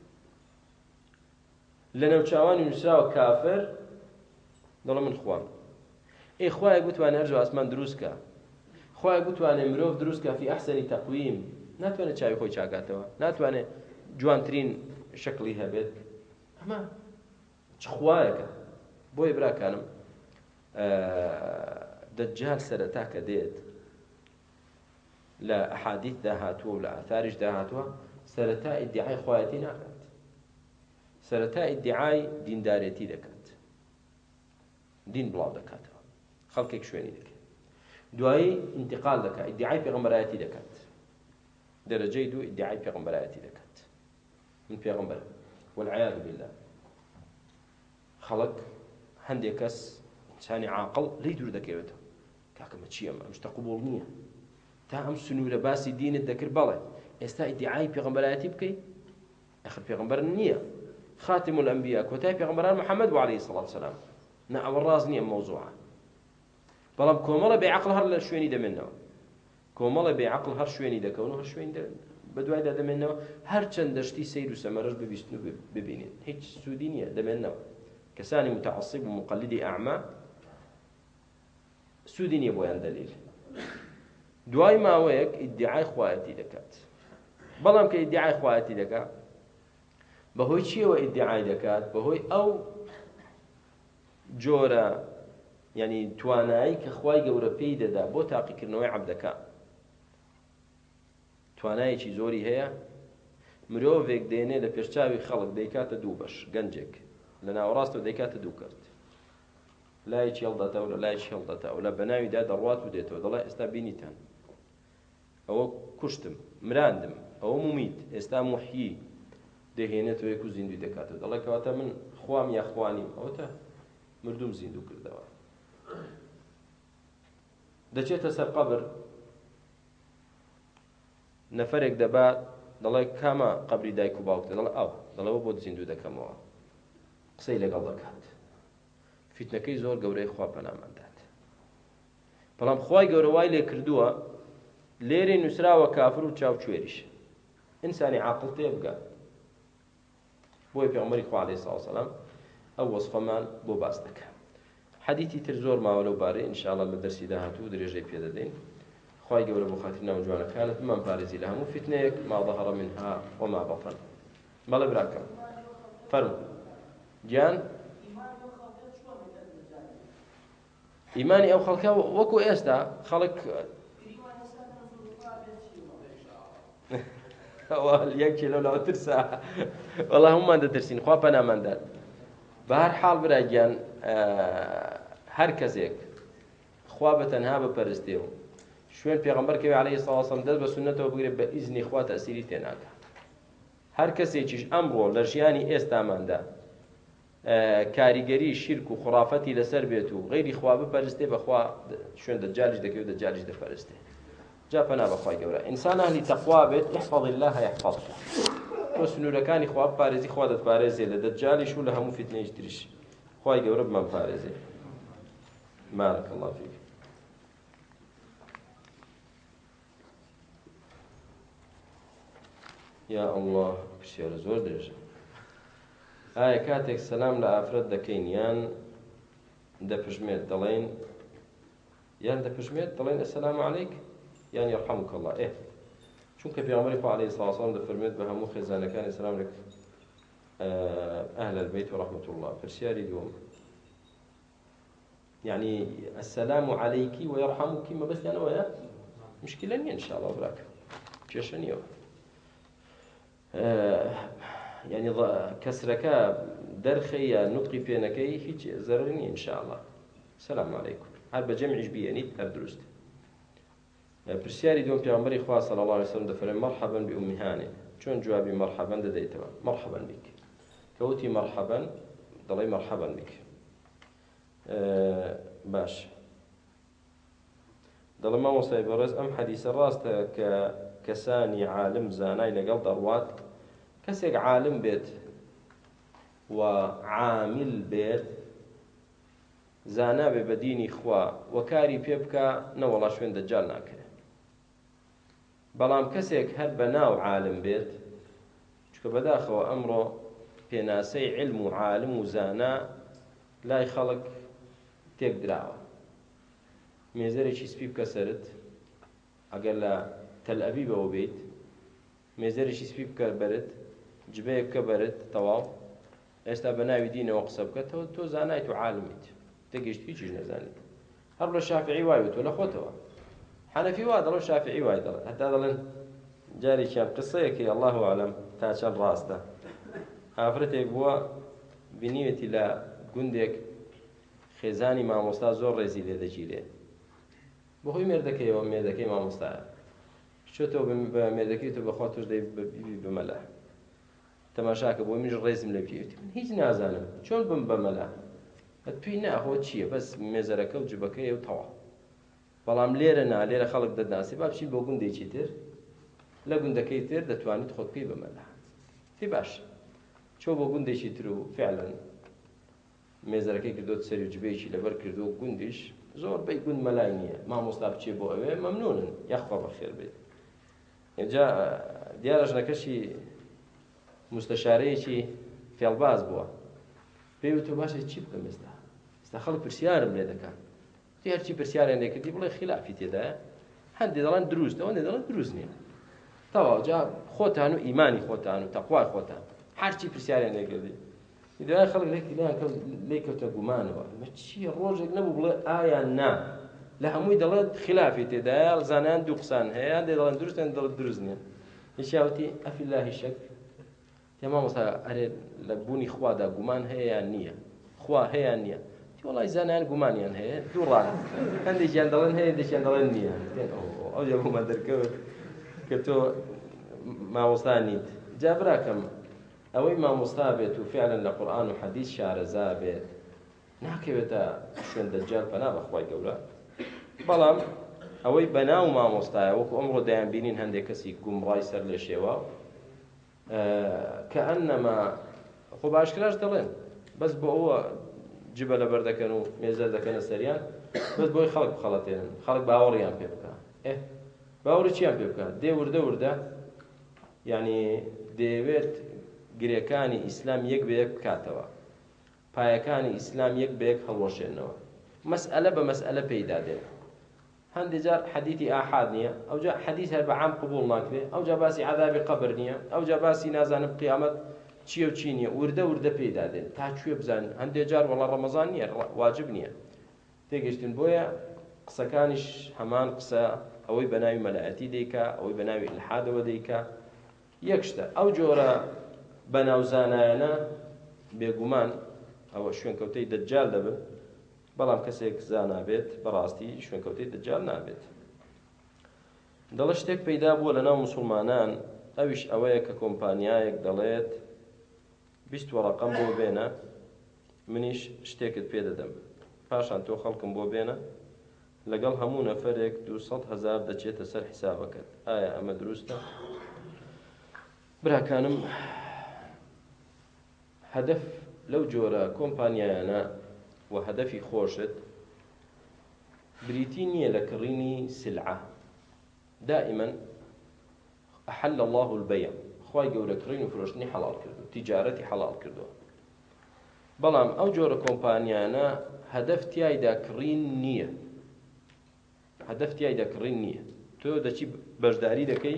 لە نەوچاوانی نووسراوە کافر دەڵێ من خوام. ئێ خوایە گوتوانێ هەرجۆ ئاسمان دروستکە، خوایە گوتوانێ مرۆڤ دروستکە فی ئەحسەنی تەقویم، ناتوانێت چاوی خۆی چاکاتەوە، ناتوانێت جوانترین شکلی هەبێت. ئەمە چ خوایەکە؟ بۆیە براکانم دەجال سەرەتا کە دێت لە ئەحادیثدا هاتووە و لە ئاثاریشدا هاتووە سەرەتا ئیدعای خوایەتی ناکات، سەرەتا ئیدعای دیندارێتی دەکات، دین بڵاو دەکاتەوە، خەڵکێک شوێنی دەکات، دوایی ئینتیقال دەکات، ئیدعای پێغەمبەرایەتی دەکات، دەرەجەی دوو ئیدعای پێغەمبەرایەتی دەکات، من پێغەمبەرم والعیاذ بالله. خەڵک هەندێک کەس ئینسانی عاقڵ لی دوور دەکەوێتەوە، کاکەمە چییە ئەمە شتە قبوڵ نییە، تا ئەم سنوورە باسی دینت دەکرد بەڵێ ئێستا ئیدعای پێغەمبەرایەتی بکەیت، ئەخر پێغەمبەر نییە، خاتم الأنبياء کۆتای پێغەمبەران محەممەد و عەلەیهی سەڵات وسەلام، نە ئەوە ڕاز نییە مەوزوعە. بەڵام کۆمەڵە بێعەقڵ هەر لە شوێنی دەمێنەوە، کۆمەڵە بێعەقڵ هەر شوێنی دەکەون و هەر شوێنی بەدوایدا دەمێنەوە، هەر چەندە شتی سەیر و سەمەرەش ببیستن و ببینێت، هیچ سوودی نییە دەمێنەوە. کەسانی متعصب و مقلدی ئەعما سوودی نییە بۆیان دەلیل. دوای ماوەیەک ئیدعای خوایەتی دەکات، بەڵام کە ئیدعای خوایەتی دەکات بەهۆی چیەوە ئیدعای دەکات؟ بەهۆی ئەو جۆرە یعنی توانایی کە خوای گەورە پێی دەدا بۆ تاقیکردنەوەی عەبدەکە، توانایەکی زۆری هەیە، مرۆڤێک دێنێ لە پێشچاوی خەڵک دەیکاتە دوو بەش، گەنجێک لە ناوەڕاستەوە دەیکاتە دوو کەرد، لایەکی هەڵداتەوە لە لایەکی هەڵداتەوە، لە بەناویدا دەڕوات و دێتەوە، دەڵێ ئێستا بینیتان ئەوە کوشتم مراندم ئەوە مومیت، ئێستا موحیی دەهێنێتەوە یەک و زیندوی دەکاتەوە، دەڵێ کەواتە من خوام یا خوانیم، ئەوتە مردوم زیندوو کردەوە. دەچێتە سەر قەبر، نەفەرێک دەبات دەڵێ کامە قەبری دایک و باوکتە، دەڵێ ئەو، دەڵێەوە بۆ زیندوو دەکەمەوە، قسەی لەگەڵ دەکات، فیتنەکەی زۆر گەورەی خوا پەنامەندات. بەڵام خوای گەورە وای لێ کردووە لێرەی نووسراوە کافر و چاوچێریش، ئینسانی عاقڵ تێبگات. بۆیە پێغەمبەری خوا عەلەیهی سەڵاتو وسەلام ئەو وەسفەمان بۆ باس دەکات. حەدیثی تر زۆر ماوە لەو بارەی ئینشاءڵڵا لە دەرسی داهاتوو درێژەی پێ دەدەین. خوای گەورە بۆ خاتری ناو جوانەکانت بمان پارێزی لە هەموو فیتنەیەک ما ظهر منها وما بطن. بەڵێ براکەم فەرموو گیان ئیمانی ئەو خەڵکە وەکو ئێستا خەڵک یەکێ لەو لاوە ترسا، وەڵا هەمومان دەترسین، خوا پەنامەندات. بە هەر حاڵ برا گیان هەر کەسێک خوا بەتەنها بپەرستێ و شوێن پێغەمبەر کەوێ عەلەیهی سەڵاتو وسەلام دەست بە سوننەتەوە بگرێت بە ئیزنی خوا تەئسیری تێ ناکات. هەر کەسێکیش ئەمڕۆ لە ژیانی ئێستاماندا کاریگەری شیرک و خوڕافەتی لەسەر بێت و غەیری خوا بپەرستێ، بەخوا شوێن دەجالیش دەکەوێت دەجالیش دەپەرستێ. جا پەنا بەخوای گەورە ئینسان ئەهلی تەقوا بێت احفظ الله يحفظك تۆ سنوورەکانی خوا بپارێزی خوا دەتپارێزێ لە دەجالیش و لە هەموو فتنەیەش تریش خوای گەورە بمان پارێزێ بارك الله فيك یا الله پرسیارە زۆر درێژە ئایا کاتێک سەلام لە ئافرەت دەکەین یان دەپژمێت دەڵێن یان دەپژمێت دەڵێن ئەسەلام عەلەیک یان یەرحەموکە الله ئێ چونکە پێغەمبەری خوا عەلەیهی سڵاو وسەلام دەفەرمێت بە هەموو خێزانەکانی سەلام لەک ئەهل البەیت وەرەحمەة الله پرسیاری دووەم يعني السلام عليك ويرحمك ما بس أنا ويا مشكلة إن شاء الله براك جشنيو آه يعني كسرك درخي نطقي بينكي هيك زرني إن شاء الله السلام عليكم هذا بجمع جبياني تدرست برسياري دوم بيعمري خوا صلى الله عليه وسلم دفر مرحبا بأم هاني شون جوابي مرحبا دديتها مرحبا بك كوتي مرحبا ضلي مرحبا بك أه باش دەڵێ مامۆستای بەڕێز ئەم حەدیسە ڕاستە کە کەسانی عالم زانای لەگەڵ دەڕوات کەسێک عالم بێت و عامل بێت زانا بێ بە دینی خوا و کاری پێ بکە نەوەڵا شوێن دەجال ناکرێت بەڵام کەسێک هەر بە ناو عالم بێت چکە بەداخەوە ئەمڕۆ پێناسەی علم و عالم و زانا لای خەڵک تێک دراوە مێزەرێکی سپی بکە سەرت ئەگەر لە تەل ئەبیبەوە بیت مێزەرێکی سپی بکە بەرت جبەیە بکە بەرت تەواو ئێستا بە ناوی دینەوە قسە بکەتەوە تۆ زانایت و عالمیت تێگەیشت هیچیش نەزانیت هەر لە شافعی وای بێت لە خۆتەوە حەنەفی وا دەڵێ شافعی وای دەڵێ هەتا دەڵێن جارێکیان قسەیەکی الله ئەعلەم تا چەند ڕاستە ئافرەتێک بووە بینیوێتی لە گوندێک خێزانی مامۆستا زۆر ڕێزی لێ دەگیرێ بەخۆی مێردەکەیەوە مێردەکەی مامۆستایە چۆتەوە بە مێردەکەی تۆ بەخوا توش دەی بمەلە تەماشاکە بۆ منیش ڕێزم لێ بکەوێتی من هیچ نازانم چۆن بم بەمەلە توی ناخۆ چییە بەس مێزەرەکە و جوبەکەی و تەواو بەڵام لێرە نا لێرە خەڵک دەدناسی با بچین بۆ گوندێکی تر لە گوندەکەی تر دەتوانیت خۆت پێی بمەلە تی باش چۆ بۆ گوندێکی تر و فعلا مێزەرەکەی کردوت سەری و جبەیەکی لەبەر کردو و گوندیش زۆر بەی گوند مەلای نییە مامۆستا بچێ بۆ ئەوێ مەمنونن یاخوا بەخێر بێت اینجا دیارە ژنەکەشی مستەشارەیەکی فێڵباز بووە پێی وتۆ باشە چی بکەم ئێستا ئێستا خەڵک پرسیارم لێ دەکات تی هەرچی پرسیاریان لێ کردی بڵێ خلافی تێدایە هەندێک دەڵێن دروستە ئەوەندێ دەڵێن دروست نییە تەواو جا خۆتان و ئیمانی خۆتان و تەقوای خۆتان هەرچی پرسیاریان لێ کردی دوای خەڵک لێ کەوتە گومانەوە ئەمە چییە ڕۆژێک نەبوو بڵێ ئایا نا لە هەمووی دەڵێت خلافی تێدایە زانایان دوو قسان هەیە هەندێک دەڵێن دروستە هەندێک دەڵێن دروست نییە هیچیاوتی ئەفی اللهی شەک تێ مامۆستا ئەرێ لە بوونی خوادا گومان هەیە یان نییە خوا هەیە یان نییە تی وەڵای زانایان گومانیان هەیە دوو ڕای هەندێکیان دەڵێن هەیە هەندێکیان دەڵێن نییە ئەوجا بۆمە دەرکەوت کە تۆ مامۆستا نیت جا براکەم ئەوەی مامۆستا بێت و فعلا لە قورئان و حەدیث شارەزا بێت ناکەوێتە شوێن دەجال پەنا بەخوای گەورە بەڵام ئەوەی بەناو مامۆستایە وەکو ئەمڕۆ دەیانبینین هەندێک کەسی گومڕای سەر لێ شێوە کە ئەنەما خۆ باشکراش دەڵێن بەس بۆ ئەوە جبە لەبەر دەکەن و مێزەر دەکەنە سەریان بەس بۆی خەڵک بخەڵەتێنن خەڵک باوەڕیان پێ بکە ئێ باوەڕی چیان پێ بکە دێ وردە وردە یعنی دەیەوێت گرێکانی ئیسلام یەک بە یەک بکاتەوە پایەکانی ئیسلام یەک بە یەک هەڵوەشێنەوە مەسئلە بە مەسئلە پەیدا دێت هەندێک جار حەدیثی ئاحاد نییە ئەوجا حەدیث هەر بە عام قبوڵ ناکرێت ئەوجا باسی عەذابی قەبر نییە ئەوجا باسی نازانم قیامەت چییە و چی نییە وردە وردە پەیدا دێت تا کوێ بزانن هەندێک جار وەڵا ڕەمەزان نییە واجب نییە تێگەشتن بۆیە قسەکانیش هەمان قسە ئەوەی بە ناوی مەلائەتی دەیکا ئەوەی بە ناوی ئیلحادەوە دەیکا یەک شتە ئەو جۆرە بەناوزانایانە بێگومان ئەوە شوێنکەوتەی دەجال دەبن بەڵام کەسێک زانابێت بەڕاستی شوێنکەوتەی دەجال نابێت دەڵێ شتێک پەیدا بووە لەناو موسڵمانان ئەویش ئەوەیە کە کۆمپانیایەک دەڵێت بیست وەڕەقەم بۆ بێنە منیش شتێکت پێ دەدەم پاشان تۆ خەڵکم بۆ بێنە لەگەڵ هەموو نەفەرێک دووسەد هەزار دەچێتە سەر حیسابەکەت. ئایا ئەمە دروستە؟ براکانم، هەدەف لەو جۆرە کۆمپانیایانە و هەدەفی خۆشت بریتی نییە لە کڕینی سلعە. دائما أحل الله البيع، خوای گەورە کڕین و فرۆشتنی حەڵال کردو، تیجارەتی حەڵال کردووە. بەڵام ئەو جۆرە کۆمپانیانە هەدەف تیایدا کڕین نییە، هەدەف تیایدا کڕین نییە. تۆ دەچی بەشداری دەکەی،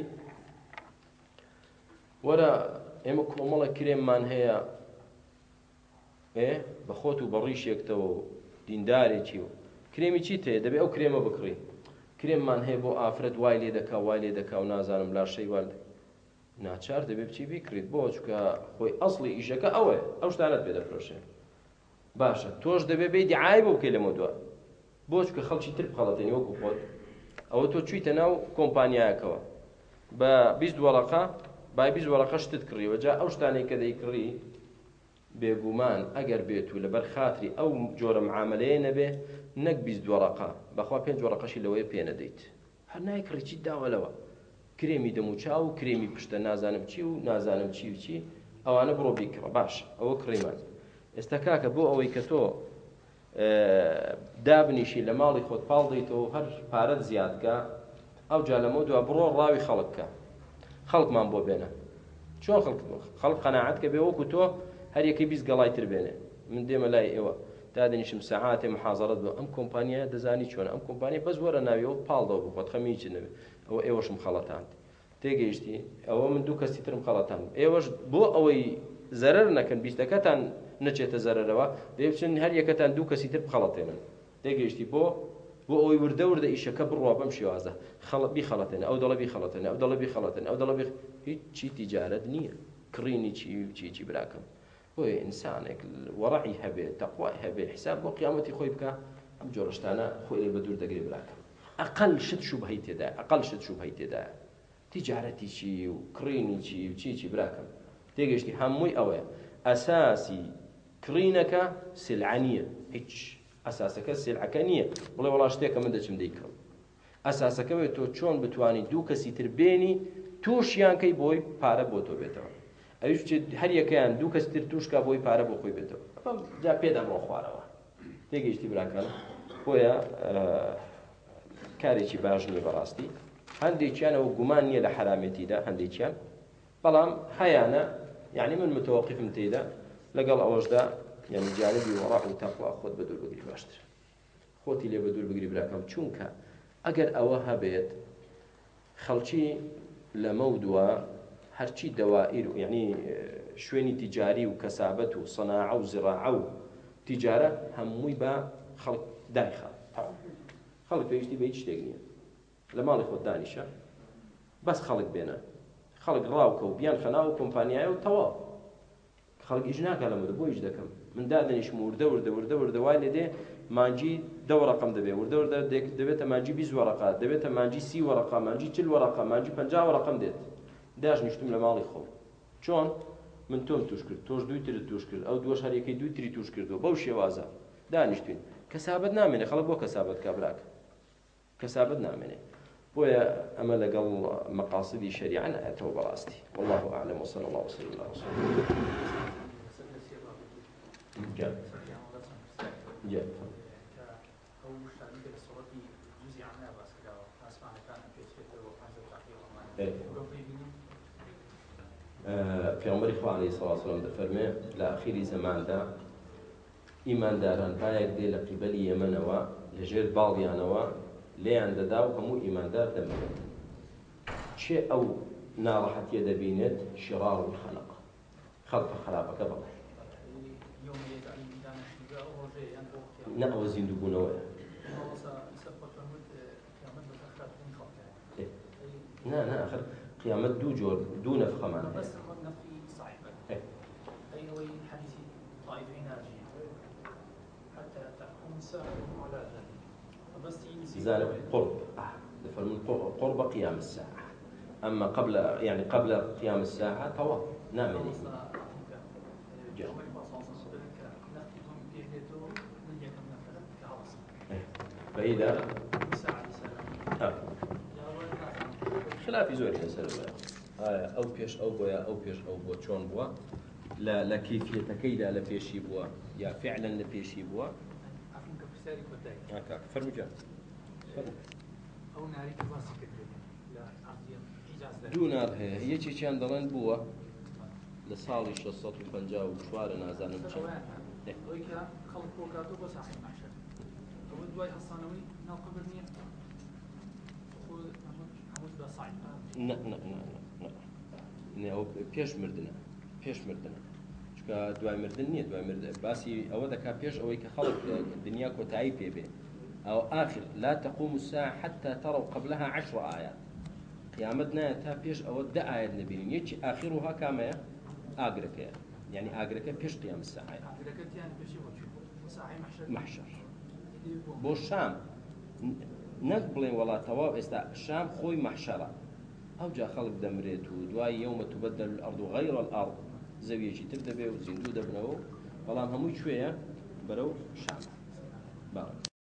وەرە ئێمە کۆمەڵە کرێممان هەیە بە خۆت و بە ڕیشێکتەوە و دیندارێکی و کرێمی چیت هەیە دەبێت ئەو کرێمە بکڕی. کرێممان هەیە بۆ ئافرەت وای لێ دەکا وای لێ دەکا و نازانم لاشەی وارد ناچار دەبێت بچی بیکڕیت بۆ چکە خۆی ئەسڵی ئیشەکە ئەوەیە، ئەو شتانت پێ دەفرۆشێ. باشە تۆش دەبێت بێ دیعای بۆ بکەی لەمە دووە، بۆ چکە خەڵکی تر بخەڵەتێنی وەکو خۆت. ئەوە تۆ چوویتە ناو کۆمپانیایەکەوە بە بیست وەرەقە بای بیست وەرەقە شتت کڕیوە، جا ئەو شتانەی کە دەیکڕی بێگومان ئەگەر بێت و لەبەر خاتری ئەو جۆرە معاملەیە نەبێ نەک بیست وەرەقە بەخوا پێنج وەرەقەشی لەوەیە پێ نەدەیت، هەر نایکڕی چیت داوە لەوە. کرێمی دەم و چاو و کرێمی پشتە نازانم چی و نازانم چی و چی ئەوانە بڕۆ بیکڕە. باش ئەوە کڕیمان. ئێستا کاکە بۆ ئەوەی کە تۆ دابنیشی لە ماڵی خۆت پاڵ دەیتەوە هەر پارەت زیادکە، ئەو جا لەمە دووە بڕۆ ڕاوی خەڵککە، خەڵکمان بۆ بێنە. چۆن خەڵک قەناعەت کە بێ وەکو تۆ هەر یەکەی بیست گەڵای تر بێنێ. من دێمە لای ئێوە دادنیشم سەعاتێ محازەرەت بۆ ئەم کۆمپانیایە دەزانی چۆنە، ئەم کۆمپانیە بەس وەرە ناویەوە پاڵدەوە بخۆت خەمی چ نەبێت. ئەوە ئێوەشم خەڵەتاند تێگەیشتی، ئەوە من دوو کەسی ترم خەڵەتان. ئێوەش بۆ ئەوەی زەرەر نەکەن بیستەکەتان نەچێتە زەرەرەوە دەیبچن هەر یەکەتان دوو کەسی تر بخەڵەتێنن. تێگەیشتی بۆ بۆ ئەوەی وردە وردە ئیشەکە بڕوا بەم شێوازە خەڵەت بیخەڵەتێنە، ئەو دەڵە بیخەڵەتێنە، ئەو دەڵە بیخەڵەتێنە، ئەو دەڵە بیخ هیچ چی تیجارەت نییە، کڕینی چی چی چی براکەم. بۆیە ئینسانێک وەڕعی هەبێت تەقوای هەبێت حساب بۆ قیامەتی خۆی بکە، ئەم جۆرە شتانە خۆی لێ بە دوور دەگرێ براکەم. ئەقەل شت شوبهەی تێدایە، ئەقەل شت شوبهەی تێدایە. تیجارەتی چی و کڕینی چی و چی چی براکەم. تێگەیشتی هەمووی ئەوەیە. ئەساسی کڕینەکە سلعە نییە، هیچ ئەساسەکە سلعەکە نییە بڵێ وەڵا شتێکە من دەچم دەیکڕم. ئەساسەکە بێت تۆ چۆن بتوانی دوو کەسی تر بێنی تووشیان کەی بۆی پارە بۆ تۆ بێتەوە. ئەویش هەر یەکەیان دوو کەس تر تووشکا بۆی پارە بۆ خۆی بێتەوە. جا پێدا ڕۆ خوارەوە. تێگەیشتی براکەم. بۆیە کارێکی باش نییە بەڕاستی. هەندێکیانەوە گومان نییە لە حرامەتیدا، هەندێکیان بەڵام هەیانە یعنی من متوەقفم تێدا لەگەڵ ئەوەشدا یعنی جانبی وەڕع و تەقوا خۆت بە دوور بگری باشتر، خۆتی لێ بە دوور بگری براکەم. چونکە ئەگەر ئەوە هەبێت خەڵکی لەمە و دووە هەرچی دەوائیر و یعنی شوێنی تیجاری و کەسابەت و سەناعە و زراعە و تیجارە هەمووی بە خەڵک دایخە. خەڵک پێویستی بە هیچ شتێک نییە، لە ماڵی خۆت دانیشە بەس خەڵک بێنە، خەڵک ڕاوکە و بیان خەنا و کۆمپانیایە و تەواو. خەڵک ئیش ناکات لەمە بۆ ئیش دەکەم من دادەنیشم وردە وردە وردە وردە وای لێ دێ مانجی دە وەرەقەم دەبێ، وردە وردە دەبێتە مانجی بیست وەرەقە، دەبێتە مانجی سی وەرەقە، مانجی چل وەرەقە، مانجی پەنجا وەرەقەم دێت. داژنیشتم لە ماڵی خۆم چۆن من تۆم توش کرد، تۆش دوی ترت توش کرد، ئەو دووەش هەر یەکەی دوی تری توش کردەوە، بەو شێوازە دانیشتوین. کەسابەت نامێنێ، خەڵک بۆ کەسابەت کا براکە، کەسابەت نامێنێ. بۆیە ئەمە لەگەڵ مەقاصدی شەریعە نایەتەوە بەڕاستی. والله أعلم وصلى الله وسلم على رسول الله. جاء جاء پێغەمبەری خوا عەلەیهی سەڵاتو وەسەلام دەفەرمێ لە ئاخیری زەماندا ئیمانداران پایەک دێ لە قیبەلی یەمەنەوە لەژێر باڵیانەوە لێیان دەدا و هەموو ئیماندار دەمرێت. چێ ئەو ناڕەحەتیە دەبینێت؟ شیڕار الخەلق، خەڵکە خراپەکە بەڵێ نە ئەوە زیندووبوونەوەیە. نا نا آخر قيامت دو جور دو نفخة معنا بس نفخي صاحبة أي هو حديث طائفين ناجي حتى تقوم الساعة على بس ذلك قرب آه من قرب قيام الساعة. أما قبل يعني قبل قيام الساعة طواف نامني فإذا خلافی زۆری لەسەر ئایا ئەو پێش ئەو بۆیە ئەو پێش ئەو بۆ چۆن بووە لە لە کەیفیەتەکەیدا لە پێشی بووە یا فعلا لە پێشی بووە فەرمووجە دوو نار هەیە یەکێکیان دەڵێن بووە لە ساڵی شەشسەد و پەنجا و چوارە نازانم چ دوای هەستانەوەی ناوقەبر نییە هەمووت بە ساعت ئەو پێش مردنە پێش مردنە چکە دوای مردن نییە دوای مردن باسی ئەوە دەکات پێش ئەوەی کە خەڵک دنیا کۆتایی پێبێ ئەو آخر لا تقوم الساعة حتى تروا قبلها عشر آيات قیامەت نایە تا پێش ئەوە دە ئاەت نەبینین یەکی ئاخرها کامەیە ئاگرەکەیە یعنی ئاگرەکە پێش قیام الساعة محشر بۆ شام نەک بڵێن وڵات تەواو ئێستا شام خۆی مەحشەرە ئەو جا خەڵک دەمرێت و دوای یەومە تبەدەل الأرض غەیڕ الأرض زەویەکی تر دەبێ و زیندوو دەبنەوە بەڵام هەمووی کوێیە بەرەو شام. بەڵێ